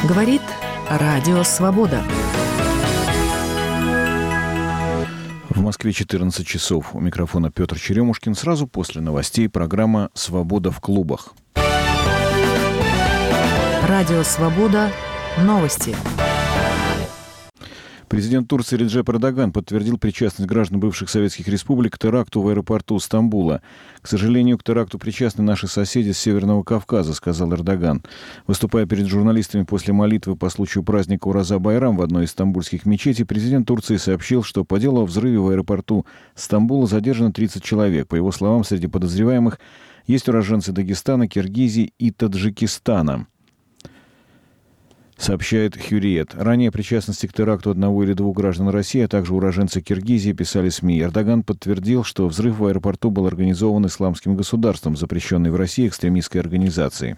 Говорит Радио Свобода. В Москве 14 часов. У микрофона Петр Черемушкин. Сразу после новостей программа «Свобода в клубах». Радио Свобода. Новости. Президент Турции Реджеп Эрдоган подтвердил причастность граждан бывших советских республик к теракту в аэропорту Стамбула. «К сожалению, к теракту причастны наши соседи с Северного Кавказа», — сказал Эрдоган. Выступая перед журналистами после молитвы по случаю праздника Ураза-Байрам в одной из стамбульских мечетей, президент Турции сообщил, что по делу о взрыве в аэропорту Стамбула задержано 30 человек. По его словам, среди подозреваемых есть уроженцы Дагестана, Киргизии и Таджикистана. Сообщает Хюриет. Ранее о причастности к теракту одного или двух граждан России, а также уроженцы Киргизии, писали СМИ. Эрдоган подтвердил, что взрыв в аэропорту был организован Исламским государством, запрещенной в России экстремистской организацией.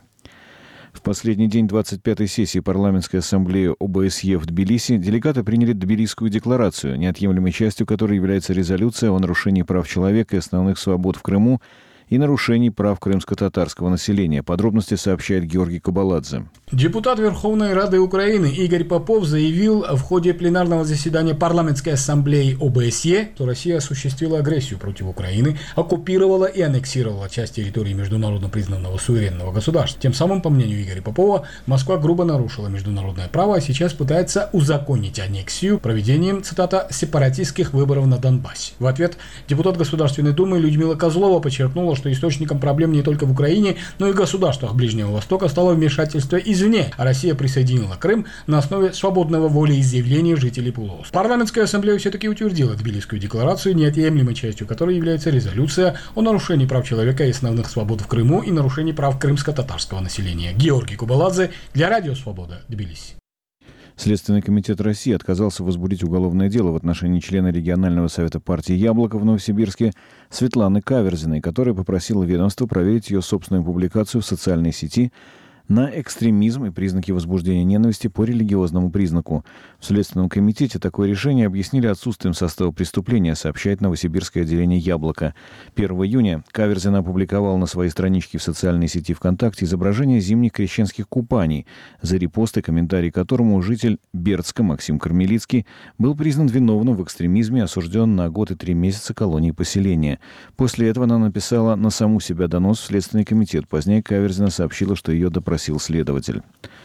В последний день 25-й сессии парламентской ассамблеи ОБСЕ в Тбилиси делегаты приняли Тбилисскую декларацию, неотъемлемой частью которой является резолюция о нарушении прав человека и основных свобод в Крыму и нарушений прав крымско-татарского населения. Подробности сообщает Георгий Кабаладзе. Депутат Верховной Рады Украины Игорь Попов заявил в ходе пленарного заседания парламентской ассамблеи ОБСЕ, что Россия осуществила агрессию против Украины, оккупировала и аннексировала часть территории международно признанного суверенного государства. Тем самым, по мнению Игоря Попова, Москва грубо нарушила международное право, а сейчас пытается узаконить аннексию проведением, цитата, «сепаратистских выборов на Донбассе». В ответ депутат Государственной Думы Людмила Козлова подчеркнула, что источником проблем не только в Украине, но и в государствах Ближнего Востока стало вмешательство извне, а Россия присоединила Крым на основе свободного волеизъявления жителей полуострова. Парламентская ассамблея все-таки утвердила Тбилисскую декларацию, неотъемлемой частью которой является резолюция о нарушении прав человека и основных свобод в Крыму и нарушении прав крымско-татарского населения. Георгий Кабаладзе для Радио Свобода, Тбилиси. Следственный комитет России отказался возбудить уголовное дело в отношении члена регионального совета партии «Яблоко» в Новосибирске Светланы Каверзиной, которая попросила ведомство проверить ее собственную публикацию в социальной сети на экстремизм и признаки возбуждения ненависти по религиозному признаку. В Следственном комитете такое решение объяснили отсутствием состава преступления, сообщает новосибирское отделение «Яблоко». 1 июня Каверзина опубликовала на своей страничке в социальной сети ВКонтакте изображение зимних крещенских купаний, за репост и комментарий которому житель Бердска Максим Кармелицкий был признан виновным в экстремизме и осужден на год и 3 месяца колонии поселения. После этого она написала на саму себя донос в Следственный комитет. Позднее Каверзина сообщила, что ее допросил следователь.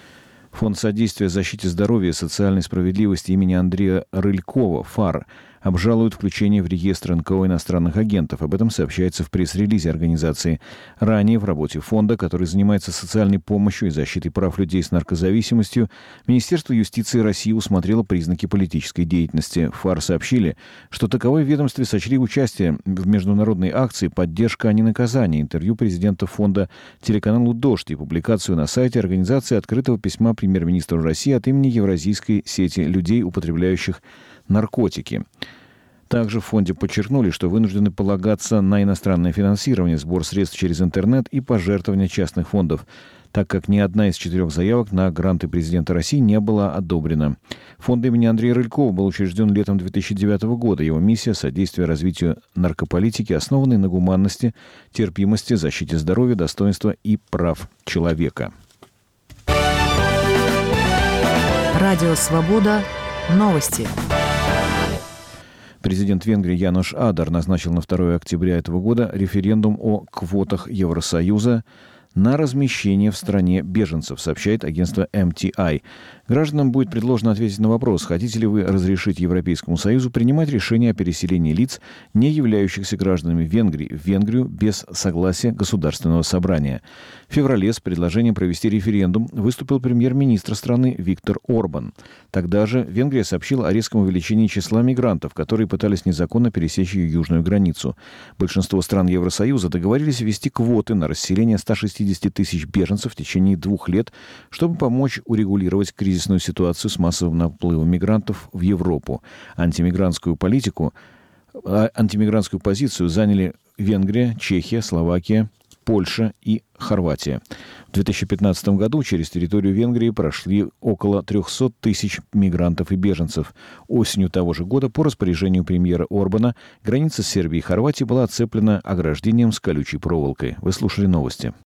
Фонд содействия защите здоровья и социальной справедливости имени Андрея Рылькова (ФАР) обжалуют включение в реестр НКО иностранных агентов. Об этом сообщается в пресс-релизе организации. Ранее в работе фонда, который занимается социальной помощью и защитой прав людей с наркозависимостью, Министерство юстиции России усмотрело признаки политической деятельности. ФАР сообщили, что таковой в ведомстве сочли участие в международной акции «Поддержка, а не наказание», интервью президента фонда телеканалу «Дождь» и публикацию на сайте организации открытого письма премьер-министру России от имени Евразийской сети людей, употребляющих наркотики. Также в фонде подчеркнули, что вынуждены полагаться на иностранное финансирование, сбор средств через интернет и пожертвования частных фондов, так как ни одна из 4 заявок на гранты президента России не была одобрена. Фонд имени Андрея Рылькова был учрежден летом 2009 года. Его миссия – содействие развитию наркополитики, основанной на гуманности, терпимости, защите здоровья, достоинства и прав человека. Радио Свобода. Новости. Президент Венгрии Янош Адар назначил на 2 октября этого года референдум о квотах Евросоюза на размещение в стране беженцев, сообщает агентство MTI. Гражданам будет предложено ответить на вопрос, хотите ли вы разрешить Европейскому Союзу принимать решения о переселении лиц, не являющихся гражданами Венгрии, в Венгрию без согласия Государственного собрания. В феврале с предложением провести референдум выступил премьер-министр страны Виктор Орбан. Тогда же Венгрия сообщила о резком увеличении числа мигрантов, которые пытались незаконно пересечь ее южную границу. Большинство стран Евросоюза договорились ввести квоты на расселение 160 тысяч беженцев в течение 2 лет, чтобы помочь урегулировать кризисную ситуацию с массовым наплывом мигрантов в Европу. Антимигрантскую позицию заняли Венгрия, Чехия, Словакия, Польша и Хорватия. В 2015 году через территорию Венгрии прошли около 300 тысяч мигрантов и беженцев. Осенью того же года по распоряжению премьера Орбана граница с Сербией и Хорватией была оцеплена ограждением с колючей проволокой. Вы слушали новости.